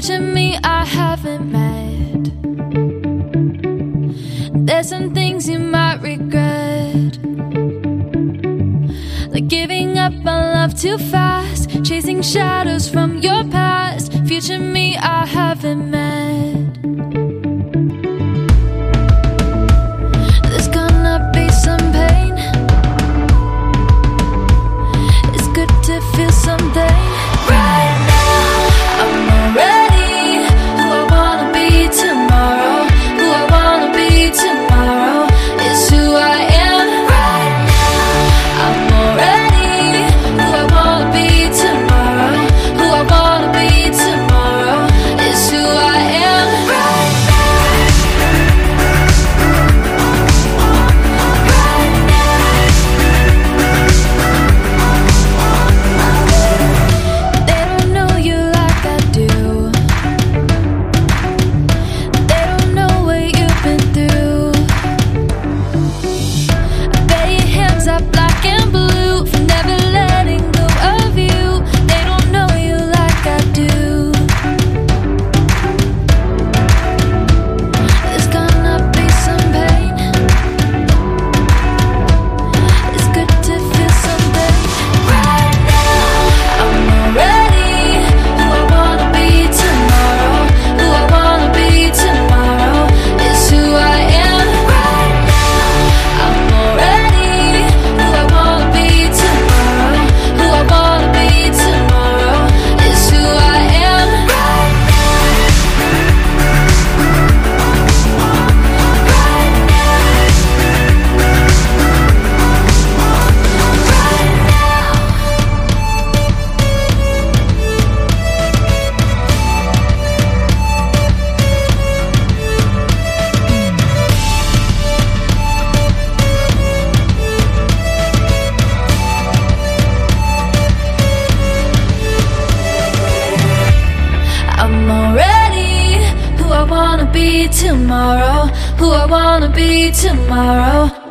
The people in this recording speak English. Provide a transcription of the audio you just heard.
future me I haven't met. There's some things you might regret, like giving up on love too fast, chasing shadows from your past. Future me I haven't met. There's gonna be some pain. It's good to feel something. Right now I'm already who I wanna be tomorrow. Who I wanna be tomorrow is who I am. Right now I'm already who I wanna be tomorrow. Who I wanna be tomorrow is who I am. Right now. Right now. They don't know you like I do. They don't know what you've been through. I bet your hands are black and blue for never letting go of you. They don't know you like I do. There's gonna be some pain. It's good to feel something. Right now I'm already who I wanna be tomorrow. Who I wanna be tomorrow is who I am. Right now I'm already who I wanna be tomorrow. Who I wanna be tomorrow is who I am. Right now. Right now. Right now. I'm already who I wanna be tomorrow. Who I wanna be tomorrow.